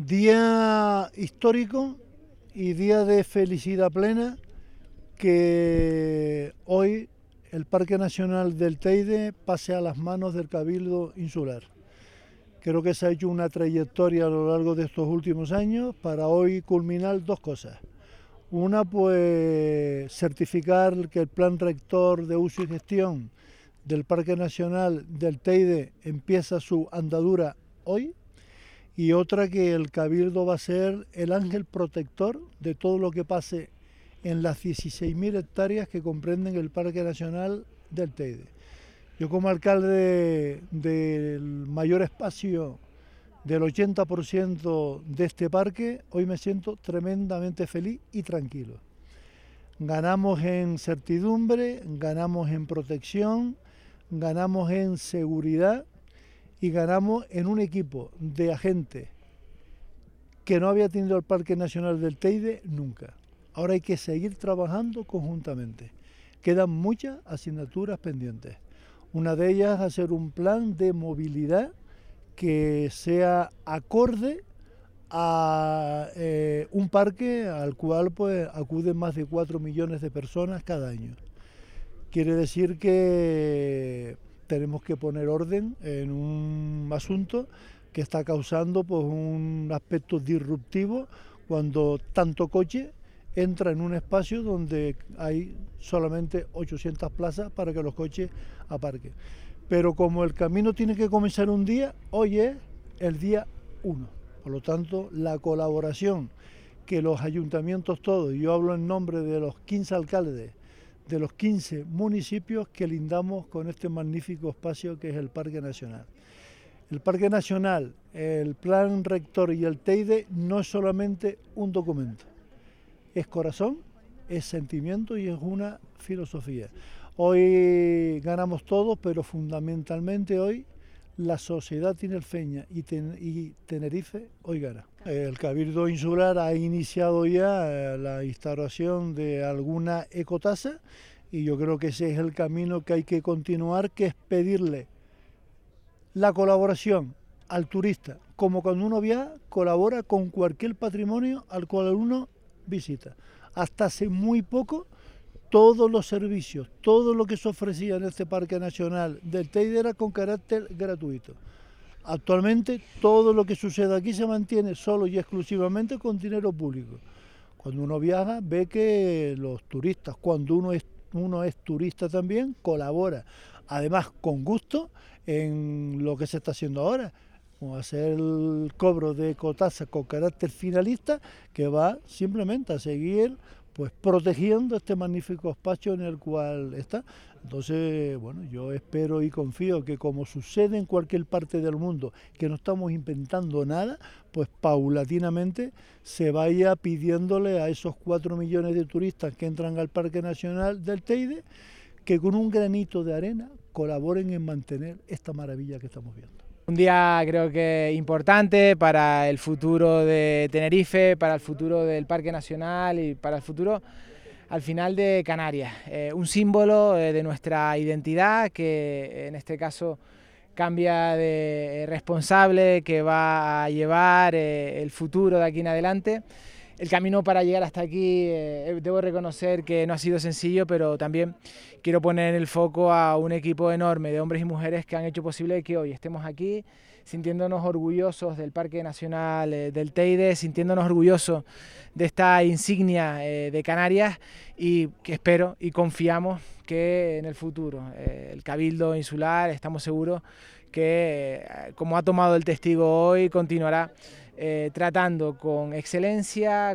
Día histórico y día de felicidad plena que hoy el Parque Nacional del Teide pase a las manos del Cabildo Insular. Creo que se ha hecho una trayectoria a lo largo de estos últimos años para hoy culminar dos cosas. Una, pues certificar que el plan rector de uso y gestión del Parque Nacional del Teide empieza su andadura hoy, y otra que el Cabildo va a ser el ángel protector de todo lo que pase en las 16.000 hectáreas que comprenden el Parque Nacional del Teide. Yo como alcalde del mayor espacio del 80% de este parque, hoy me siento tremendamente feliz y tranquilo. Ganamos en certidumbre, ganamos en protección, ganamos en seguridad y ganamos en un equipo de agentes que no había tenido el Parque Nacional del Teide nunca. Ahora hay que seguir trabajando conjuntamente. Quedan muchas asignaturas pendientes. Una de ellas, hacer un plan de movilidad que sea acorde a un parque al cual pues acuden más de 4 millones de personas cada año. Quiere decir que tenemos que poner orden en un asunto que está causando pues un aspecto disruptivo cuando tanto coche entra en un espacio donde hay solamente 800 plazas para que los coches aparquen. Pero como el camino tiene que comenzar un día, hoy es el día 1. Por lo tanto, la colaboración que los ayuntamientos todos, yo hablo en nombre de los 15 alcaldes, de los 15 municipios que lindamos con este magnífico espacio que es el Parque Nacional. El Parque Nacional, el Plan Rector y el Teide no es solamente un documento, es corazón, es sentimiento y es una filosofía. Hoy ganamos todos, pero fundamentalmente hoy la sociedad tinerfeña y Tenerife hoy gana. El Cabildo Insular ha iniciado ya la instauración de alguna ecotasa y yo creo que ese es el camino que hay que continuar, que es pedirle la colaboración al turista, como cuando uno viaja, colabora con cualquier patrimonio al cual uno visita. Hasta hace muy poco, todos los servicios, todo lo que se ofrecía en este Parque Nacional del Teide era con carácter gratuito. Actualmente todo lo que sucede aquí se mantiene solo y exclusivamente con dinero público. Cuando uno viaja ve que los turistas, cuando uno es turista también, colabora, además con gusto, en lo que se está haciendo ahora, como hacer el cobro de ecotasa con carácter finalista, que va simplemente a seguir pues protegiendo este magnífico espacio en el cual está. Entonces, bueno, yo espero y confío que, como sucede en cualquier parte del mundo, que no estamos inventando nada, pues paulatinamente se vaya pidiéndole a esos 4 millones de turistas que entran al Parque Nacional del Teide, que con un granito de arena colaboren en mantener esta maravilla que estamos viendo. Un día creo que importante para el futuro de Tenerife, para el futuro del Parque Nacional y para el futuro al final de Canarias. Un símbolo de nuestra identidad que en este caso cambia de responsable, que va a llevar el futuro de aquí en adelante. El camino para llegar hasta aquí, debo reconocer que no ha sido sencillo, pero también quiero poner en el foco a un equipo enorme de hombres y mujeres que han hecho posible que hoy estemos aquí, sintiéndonos orgullosos del Parque Nacional del Teide, sintiéndonos orgullosos de esta insignia de Canarias, y que espero y confiamos que en el futuro el Cabildo Insular, estamos seguros que como ha tomado el testigo hoy, continuará tratando con excelencia,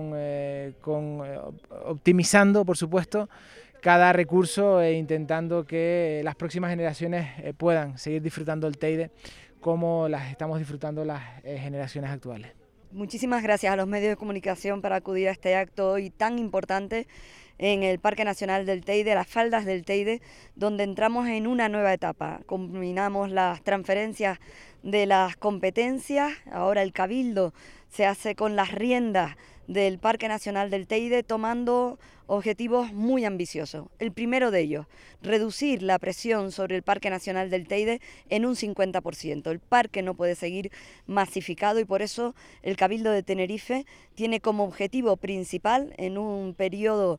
optimizando, por supuesto, cada recurso e intentando que las próximas generaciones puedan seguir disfrutando el Teide como las estamos disfrutando las generaciones actuales. Muchísimas gracias a los medios de comunicación por acudir a este acto hoy tan importante en el Parque Nacional del Teide, las faldas del Teide, donde entramos en una nueva etapa. Combinamos las transferencias de las competencias. Ahora el Cabildo se hace con las riendas del Parque Nacional del Teide, tomando objetivos muy ambiciosos. El primero de ellos, reducir la presión sobre el Parque Nacional del Teide en un 50%. El parque no puede seguir masificado y por eso el Cabildo de Tenerife tiene como objetivo principal, en un periodo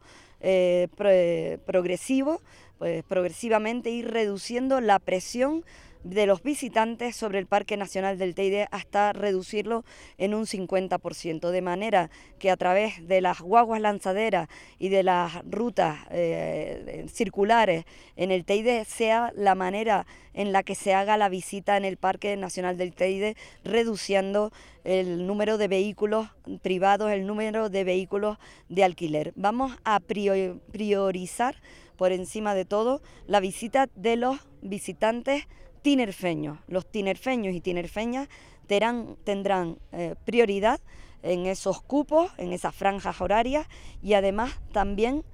progresivo, pues progresivamente ir reduciendo la presión de los visitantes sobre el Parque Nacional del Teide hasta reducirlo en un 50%, de manera que a través de las guaguas lanzaderas y de las rutas circulares en el Teide sea la manera en la que se haga la visita en el Parque Nacional del Teide, reduciendo el número de vehículos privados, el número de vehículos de alquiler. Vamos a priorizar por encima de todo la visita de los visitantes tinerfeños. Los tinerfeños y tinerfeñas tendrán prioridad en esos cupos, en esas franjas horarias, y además también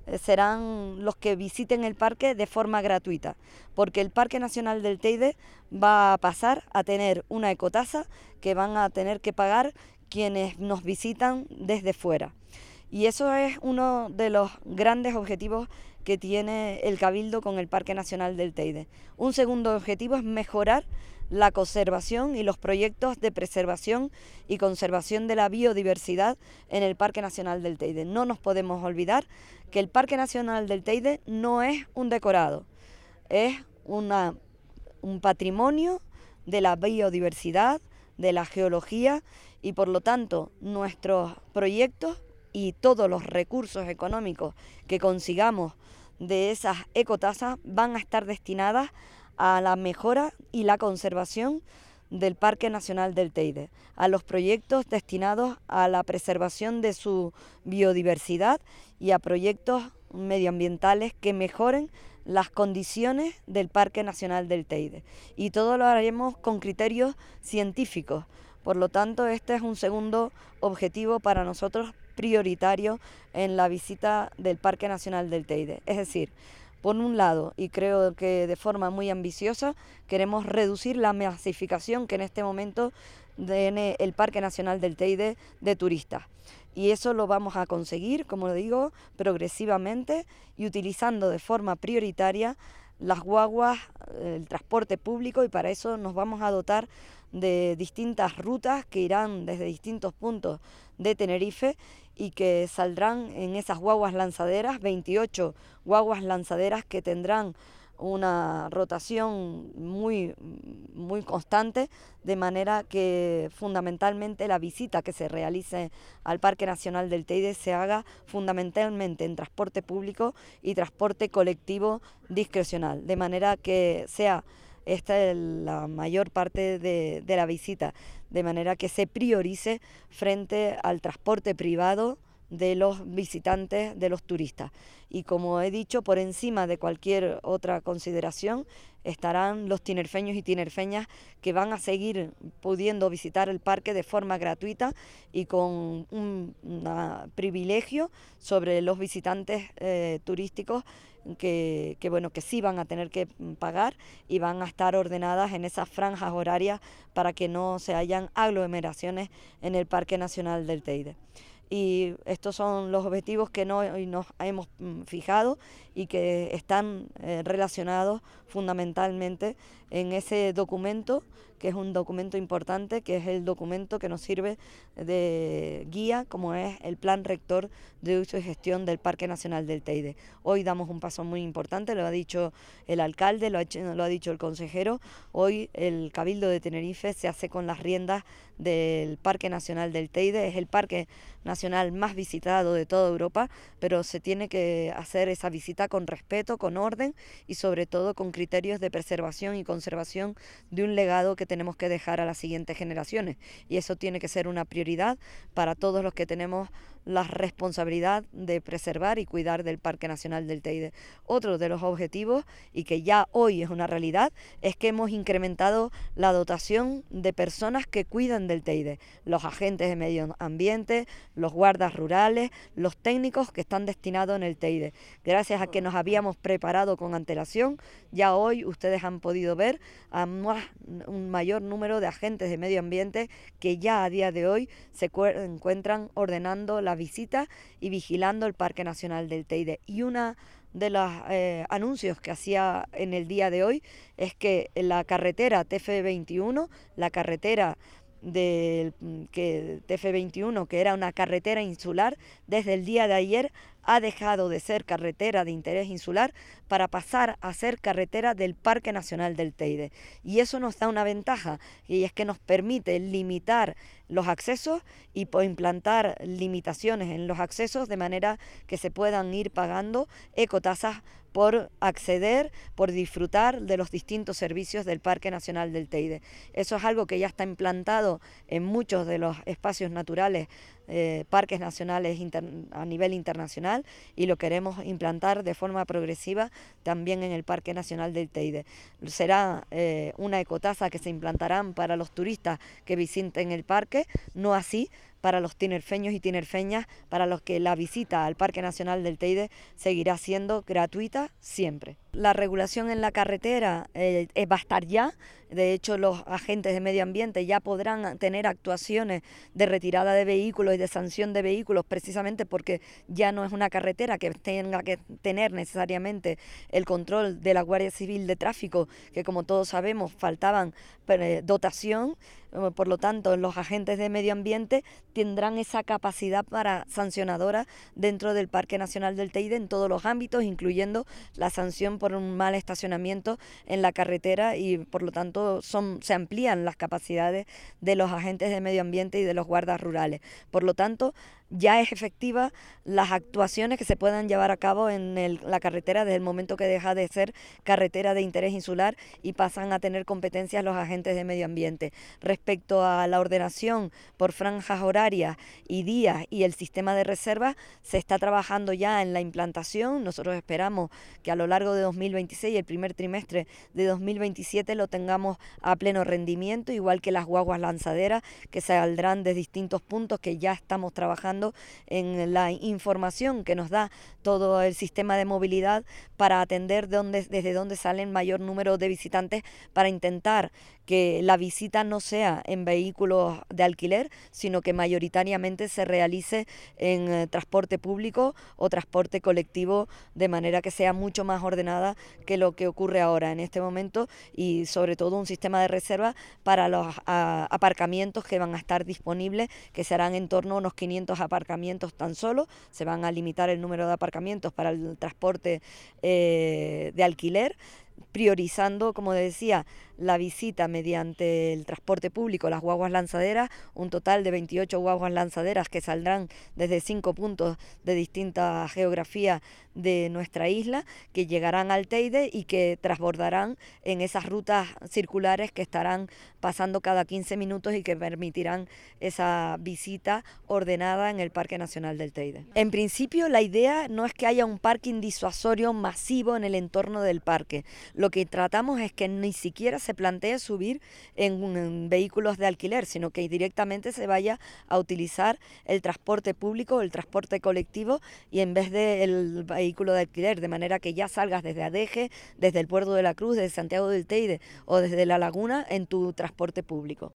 serán los que visiten el parque de forma gratuita, porque el Parque Nacional del Teide va a pasar a tener una ecotasa que van a tener que pagar quienes nos visitan desde fuera. Y eso es uno de los grandes objetivos que tiene el Cabildo con el Parque Nacional del Teide. Un segundo objetivo es mejorar la conservación y los proyectos de preservación y conservación de la biodiversidad en el Parque Nacional del Teide. No nos podemos olvidar que el Parque Nacional del Teide no es un decorado, es un patrimonio de la biodiversidad, de la geología, y por lo tanto nuestros proyectos y todos los recursos económicos que consigamos de esas ecotasas van a estar destinadas a la mejora y la conservación del Parque Nacional del Teide, a los proyectos destinados a la preservación de su biodiversidad y a proyectos medioambientales que mejoren las condiciones del Parque Nacional del Teide. Y todo lo haremos con criterios científicos. Por lo tanto, este es un segundo objetivo para nosotros prioritario en la visita del Parque Nacional del Teide. Es decir, por un lado, y creo que de forma muy ambiciosa, queremos reducir la masificación que en este momento tiene el Parque Nacional del Teide de turistas. Y eso lo vamos a conseguir, como digo, progresivamente y utilizando de forma prioritaria las guaguas, el transporte público, y para eso nos vamos a dotar de distintas rutas que irán desde distintos puntos de Tenerife y que saldrán en esas guaguas lanzaderas, 28 guaguas lanzaderas que tendrán una rotación muy constante, de manera que fundamentalmente la visita que se realice al Parque Nacional del Teide se haga fundamentalmente en transporte público y transporte colectivo discrecional, de manera que sea esta es la mayor parte de la visita, de manera que se priorice frente al transporte privado de los visitantes, de los turistas. Y como he dicho, por encima de cualquier otra consideración estarán los tinerfeños y tinerfeñas que van a seguir pudiendo visitar el parque de forma gratuita y con un privilegio sobre los visitantes turísticos que sí van a tener que pagar y van a estar ordenadas en esas franjas horarias para que no se hayan aglomeraciones en el Parque Nacional del Teide. Y estos son los objetivos que hoy nos hemos fijado y que están relacionados fundamentalmente en ese documento, que es un documento importante, que es el documento que nos sirve de guía, como es el Plan Rector de Uso y Gestión del Parque Nacional del Teide. Hoy damos un paso muy importante, lo ha dicho el alcalde, lo ha dicho el consejero. Hoy el Cabildo de Tenerife se hace con las riendas del Parque Nacional del Teide. Es el parque nacional más visitado de toda Europa, pero se tiene que hacer esa visita con respeto, con orden y sobre todo con criterios de preservación y conservación de un legado que tenemos que dejar a las siguientes generaciones, y eso tiene que ser una prioridad para todos los que tenemos la responsabilidad de preservar y cuidar del Parque Nacional del Teide. Otro de los objetivos, y que ya hoy es una realidad, es que hemos incrementado la dotación de personas que cuidan del Teide, los agentes de medio ambiente, los guardas rurales, los técnicos que están destinados en el Teide. Gracias a que nos habíamos preparado con antelación, ya hoy ustedes han podido ver promover a un mayor número de agentes de medio ambiente que ya a día de hoy se encuentran ordenando la visita y vigilando el Parque Nacional del Teide. Y una de los anuncios que hacía en el día de hoy es que la carretera TF21, la carretera TF21, que era una carretera insular, desde el día de ayer ha dejado de ser carretera de interés insular para pasar a ser carretera del Parque Nacional del Teide. Y eso nos da una ventaja, y es que nos permite limitar los accesos y implantar limitaciones en los accesos de manera que se puedan ir pagando ecotasas por acceder, por disfrutar de los distintos servicios del Parque Nacional del Teide. Eso es algo que ya está implantado en muchos de los espacios naturales, parques nacionales a nivel internacional, y lo queremos implantar de forma progresiva también en el Parque Nacional del Teide. Será una ecotasa que se implantarán para los turistas que visiten el parque, no así para los tinerfeños y tinerfeñas, para los que la visita al Parque Nacional del Teide seguirá siendo gratuita siempre. La regulación en la carretera va a estar ya. De hecho, los agentes de medio ambiente ya podrán tener actuaciones de retirada de vehículos y de sanción de vehículos, precisamente porque ya no es una carretera que tenga que tener necesariamente el control de la Guardia Civil de Tráfico, que como todos sabemos faltaban dotación. Por lo tanto, los agentes de medio ambiente tendrán esa capacidad para sancionadora dentro del Parque Nacional del Teide en todos los ámbitos, incluyendo la sanción por un mal estacionamiento en la carretera, y por lo tanto se amplían las capacidades de los agentes de medio ambiente y de los guardas rurales. Por lo tanto, ya es efectiva las actuaciones que se puedan llevar a cabo en la carretera desde el momento que deja de ser carretera de interés insular y pasan a tener competencias los agentes de medio ambiente. Respecto a la ordenación por franjas horarias y días y el sistema de reserva, se está trabajando ya en la implantación. Nosotros esperamos que a lo largo de 2026 y el primer trimestre de 2027 lo tengamos a pleno rendimiento, igual que las guaguas lanzaderas que saldrán de distintos puntos que ya estamos trabajando en la información que nos da todo el sistema de movilidad para atender desde dónde salen mayor número de visitantes, para intentar que la visita no sea en vehículos de alquiler, sino que mayoritariamente se realice en transporte público o transporte colectivo, de manera que sea mucho más ordenada que lo que ocurre ahora en este momento, y sobre todo un sistema de reserva para los aparcamientos que van a estar disponibles, que serán en torno a unos 500 aparcamientos tan solo. Se van a limitar el número de aparcamientos para el transporte de alquiler, priorizando, como decía, la visita mediante el transporte público, las guaguas lanzaderas, un total de 28 guaguas lanzaderas que saldrán desde 5 puntos de distinta geografía de nuestra isla, que llegarán al Teide y que transbordarán en esas rutas circulares que estarán pasando cada 15 minutos y que permitirán esa visita ordenada en el Parque Nacional del Teide. En principio, la idea no es que haya un parking disuasorio masivo en el entorno del parque. Lo que tratamos es que ni siquiera se plantee subir en vehículos de alquiler, sino que directamente se vaya a utilizar el transporte público, el transporte colectivo, y en vez del vehículo de alquiler, de manera que ya salgas desde Adeje, desde el Puerto de la Cruz, desde Santiago del Teide o desde La Laguna en tu transporte público.